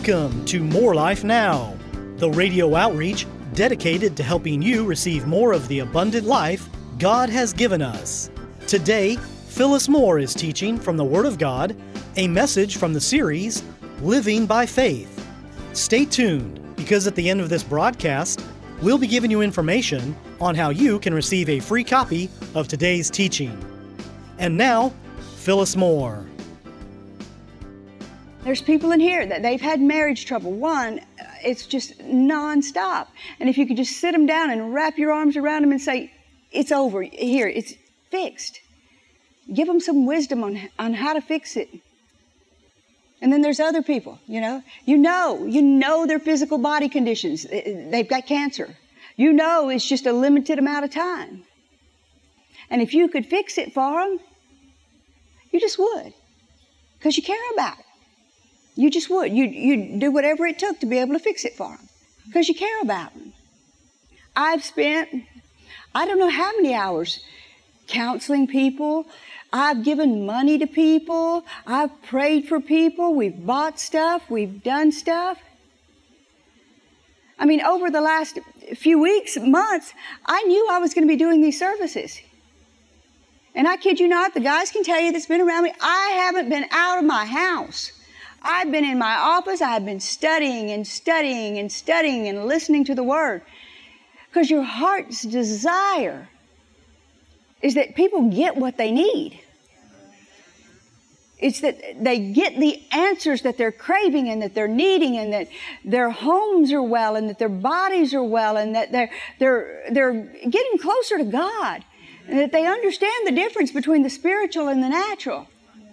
Welcome to More Life Now, the radio outreach dedicated to helping you receive more of the abundant life God has given us. Today, Phyllis Moore is teaching from the Word of God, a message from the series, Living by Faith. Stay tuned, because at the end of this broadcast, we'll be giving you information on how you can receive a free copy of today's teaching. And now, Phyllis Moore. There's people in here that they've had marriage trouble. One, it's just nonstop. And if you could just sit them down and wrap your arms around them and say, it's over, here, it's fixed. Give them some wisdom on how to fix it. And then there's other people, you know their physical body conditions. They've got cancer. You know it's just a limited amount of time. And if you could fix it for them, you just would. Because you care about it. You just would. You'd do whatever it took to be able to fix it for them. Because you care about them. I've spent, I don't know how many hours counseling people. I've given money to people. I've prayed for people. We've bought stuff. We've done stuff. I mean, over the last few weeks, months, I knew I was going to be doing these services. And I kid you not, the guys can tell you that's been around me, I haven't been out of my house. I've been in my office. I've been studying and studying and studying and listening to the Word. Because your heart's desire is that people get what they need. It's that they get the answers that they're craving and that they're needing, and that their homes are well, and that their bodies are well, and that they're getting closer to God, and that they understand the difference between the spiritual and the natural.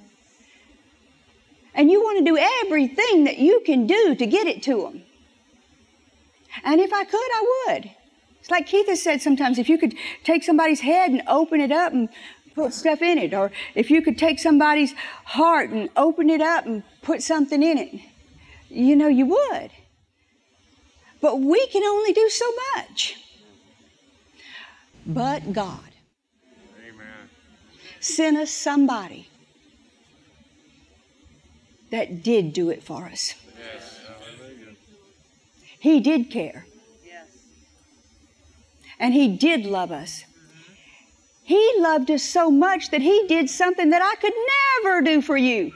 And you want to do everything that you can do to get it to them. And if I could, I would. It's like Keith has said sometimes, if you could take somebody's head and open it up and put stuff in it, or if you could take somebody's heart and open it up and put something in it, you would. But we can only do so much. But God sent us somebody that did do it for us. Yes. He did care. Yes. And He did love us. He loved us so much that He did something that I could never do for you.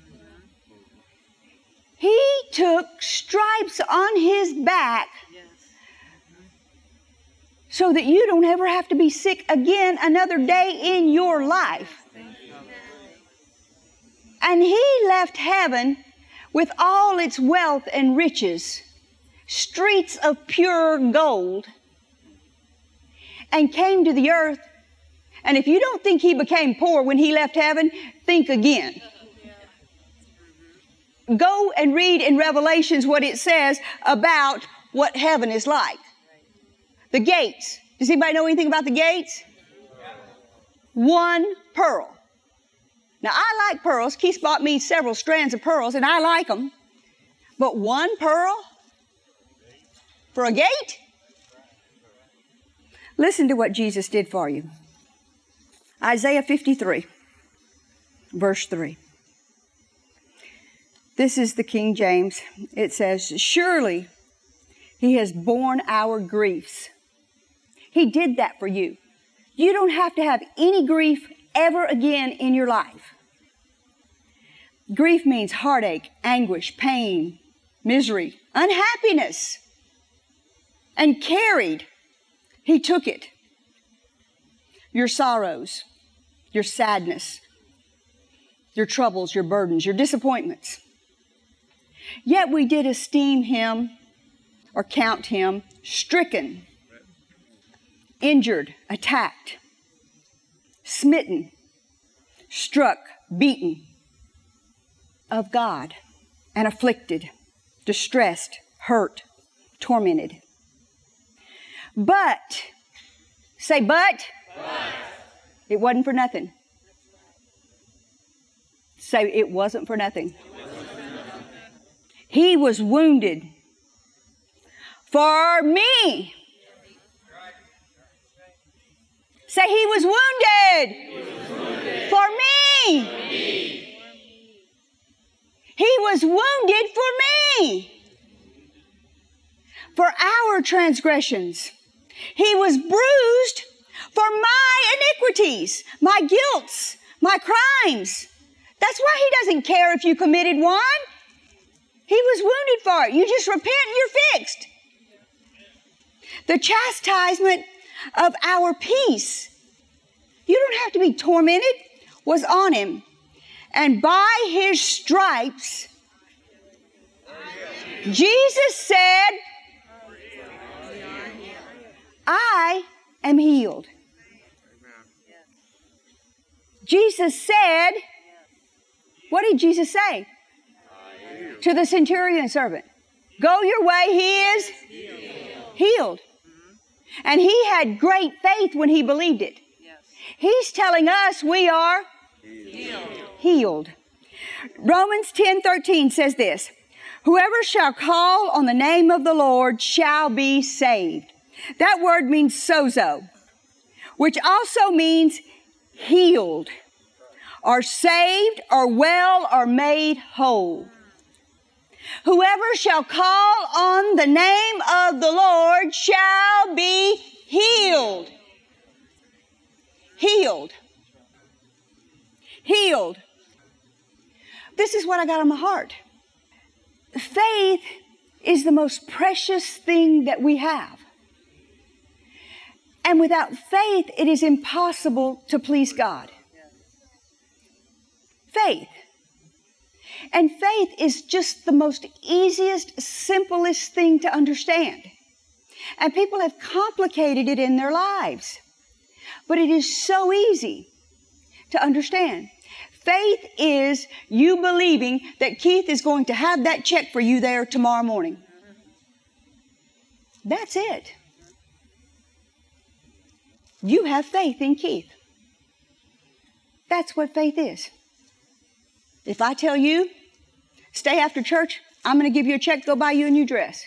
He took stripes on His back so that you don't ever have to be sick again another day in your life. And He left heaven with all its wealth and riches, streets of pure gold, and came to the earth. And if you don't think He became poor when He left heaven, think again. Go and read in Revelations what it says about what heaven is like. The gates. Does anybody know anything about the gates? One pearl. Now, I like pearls. Keith bought me several strands of pearls, and I like them. But one pearl for a gate? Listen to what Jesus did for you. Isaiah 53, verse 3. This is the King James. It says, "Surely He has borne our griefs." He did that for you. You don't have to have any grief ever again in your life. Grief means heartache, anguish, pain, misery, unhappiness. And carried, He took it. Your sorrows, your sadness, your troubles, your burdens, your disappointments. Yet we did esteem Him, or count Him, stricken, injured, attacked, smitten, struck, beaten of God, and afflicted, distressed, hurt, tormented. But, say but. It wasn't for nothing. Say it wasn't for nothing. He was wounded for me. Say He was wounded for me. He was wounded for me, for our transgressions. He was bruised for my iniquities, my guilts, my crimes. That's why He doesn't care if you committed one. He was wounded for it. You just repent and you're fixed. The chastisement of our peace, you don't have to be tormented, was on Him. And by His stripes, Jesus said, I am healed. Jesus said, what did Jesus say to the centurion servant? Go your way, he is healed. And he had great faith when he believed it. He's telling us we are healed. Romans 10:13 says this, whoever shall call on the name of the Lord shall be saved. That word means sozo, which also means healed, or saved, or well, or made whole. Whoever shall call on the name of the Lord shall be healed. Healed. Healed. This is what I got on my heart. Faith is the most precious thing that we have. And without faith, it is impossible to please God. Faith. And faith is just the most easiest, simplest thing to understand. And people have complicated it in their lives. But it is so easy to understand. Faith is you believing that Keith is going to have that check for you there tomorrow morning. That's it. You have faith in Keith. That's what faith is. If I tell you, stay after church, I'm going to give you a check, go buy you a new dress.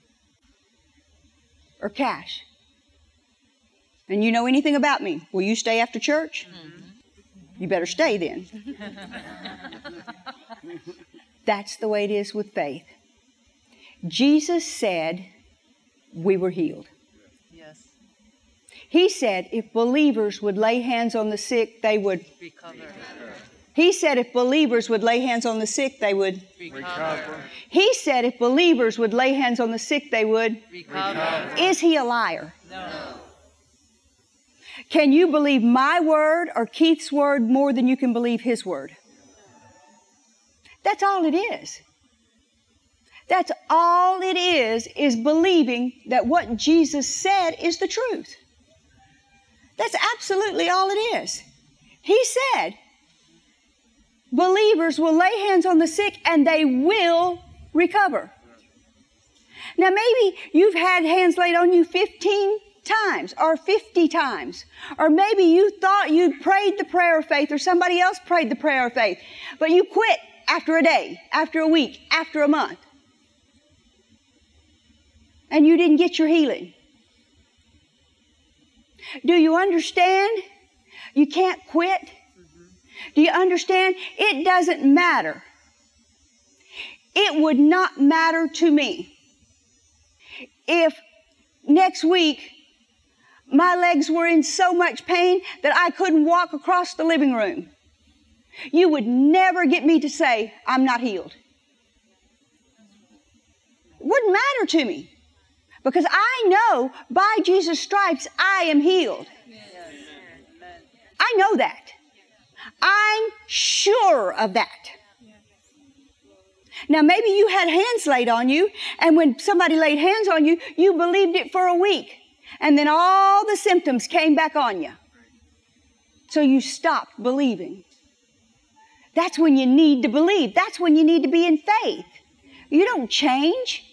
Or cash. And you know anything about me, will you stay after church? You better stay then. That's the way it is with faith. Jesus said we were healed. Yes. He said if believers would lay hands on the sick, they would Recover. He said if believers would lay hands on the sick, they would Recover. He said if believers would lay hands on the sick, they would Recover. Is He a liar? No. Can you believe my word or Keith's word more than you can believe his word? That's all it is. That's all it is believing that what Jesus said is the truth. That's absolutely all it is. He said, believers will lay hands on the sick and they will recover. Now maybe you've had hands laid on you 15 times or 50 times. Or maybe you thought you'd prayed the prayer of faith or somebody else prayed the prayer of faith. But you quit after a day, after a week, after a month. And you didn't get your healing. Do you understand? You can't quit. Do you understand? It doesn't matter. It would not matter to me if next week my legs were in so much pain that I couldn't walk across the living room. You would never get me to say, I'm not healed. It wouldn't matter to me. Because I know by Jesus' stripes I am healed. I know that. I'm sure of that. Now maybe you had hands laid on you, and when somebody laid hands on you, you believed it for a week. And then all the symptoms came back on you. So you stopped believing. That's when you need to believe. That's when you need to be in faith. You don't change.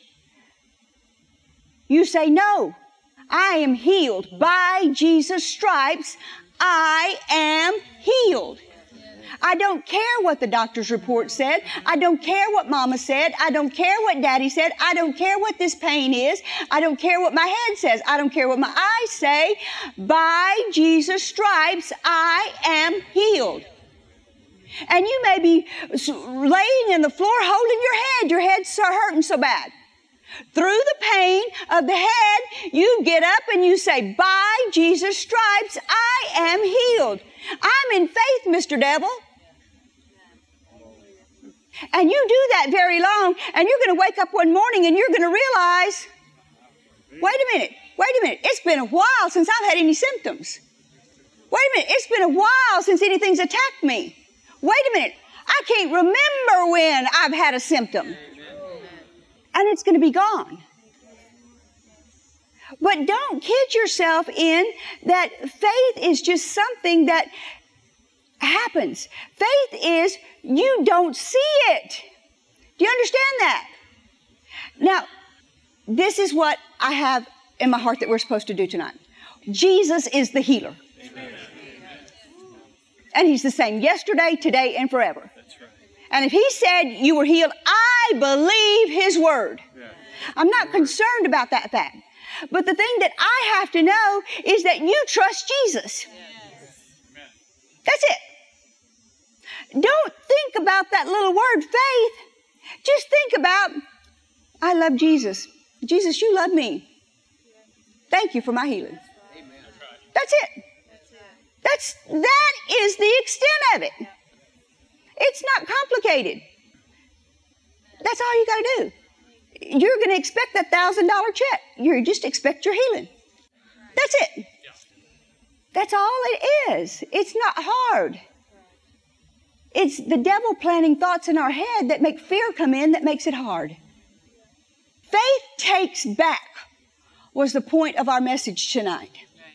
You say, no, I am healed. By Jesus' stripes, I am healed. I don't care what the doctor's report said. I don't care what mama said. I don't care what daddy said. I don't care what this pain is. I don't care what my head says. I don't care what my eyes say. By Jesus' stripes, I am healed. And you may be laying in the floor holding your head. Your head's hurting so bad. Through the pain of the head, you get up and you say, by Jesus' stripes, I am healed. I'm in faith, Mr. Devil. And you do that very long, and you're going to wake up one morning and you're going to realize, wait a minute, it's been a while since I've had any symptoms. Wait a minute, it's been a while since anything's attacked me. Wait a minute, I can't remember when I've had a symptom. And it's going to be gone. But don't kid yourself in that faith is just something that happens. Faith is you don't see it. Do you understand that? Now, this is what I have in my heart that we're supposed to do tonight. Jesus is the healer. Amen. And He's the same yesterday, today, and forever. That's right. And if He said you were healed, I believe His word. Yeah. I'm not concerned about that fact. But the thing that I have to know is that you trust Jesus. Yes. That's it. Don't think about that little word, faith. Just think about, I love Jesus. Jesus, you love me. Thank you for my healing. That's it. That is the extent of it. It's not complicated. That's all you got to do. You're going to expect that $1,000 check. You just expect your healing. That's it. That's all it is. It's not hard. It's the devil planting thoughts in our head that make fear come in that makes it hard. Faith takes back was the point of our message tonight.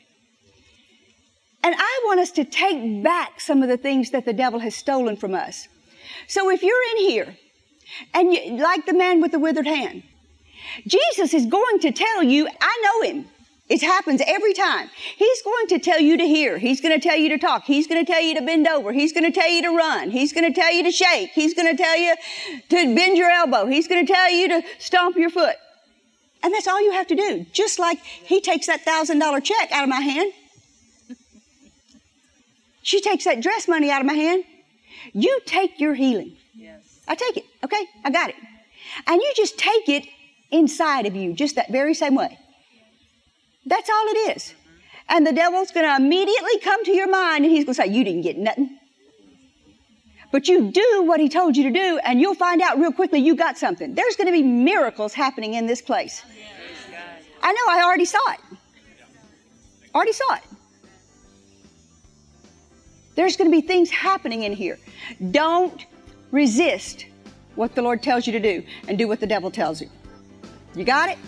And I want us to take back some of the things that the devil has stolen from us. So if you're in here, and you, like the man with the withered hand, Jesus is going to tell you, I know Him. It happens every time. He's going to tell you to hear. He's going to tell you to talk. He's going to tell you to bend over. He's going to tell you to run. He's going to tell you to shake. He's going to tell you to bend your elbow. He's going to tell you to stomp your foot. And that's all you have to do. Just like He takes that $1,000 check out of my hand. She takes that dress money out of my hand. You take your healing. Yes. I take it. Okay? I got it. And you just take it inside of you, just that very same way. That's all it is. And the devil's going to immediately come to your mind and he's going to say, you didn't get nothing. But you do what he told you to do and you'll find out real quickly you got something. There's going to be miracles happening in this place. I know, I already saw it. Already saw it. There's going to be things happening in here. Don't resist what the Lord tells you to do and do what the devil tells you. You got it?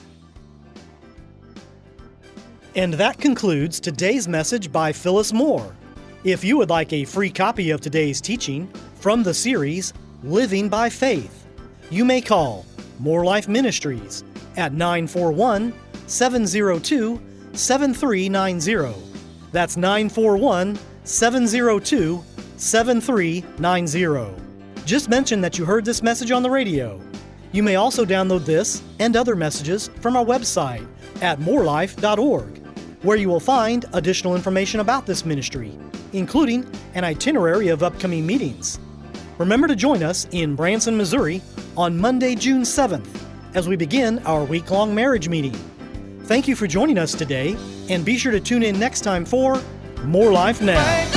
And that concludes today's message by Phyllis Moore. If you would like a free copy of today's teaching from the series Living by Faith, you may call More Life Ministries at 941-702-7390. That's 941-702-7390. Just mention that you heard this message on the radio. You may also download this and other messages from our website at morelife.org, where you will find additional information about this ministry, including an itinerary of upcoming meetings. Remember to join us in Branson, Missouri on Monday, June 7th, as we begin our week-long marriage meeting. Thank you for joining us today, and be sure to tune in next time for More Life Now.